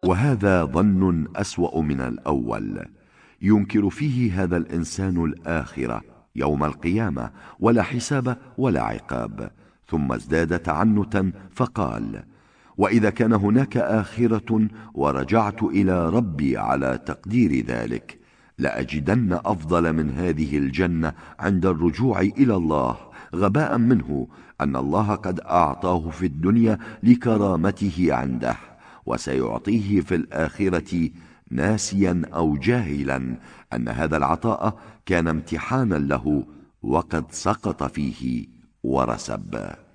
وهذا ظن أسوأ من الأول، ينكر فيه هذا الإنسان الآخرة يوم القيامة، ولا حساب ولا عقاب. ثم ازداد تعنتا فقال: وإذا كان هناك آخرة ورجعت إلى ربي على تقدير ذلك، لأجدن أفضل من هذه الجنة عند الرجوع إلى الله، غباء منه أن الله قد أعطاه في الدنيا لكرامته عنده، وسيعطيه في الآخرة ناسيا أو جاهلا أن هذا العطاء كان امتحانا له وقد سقط فيه ورسب.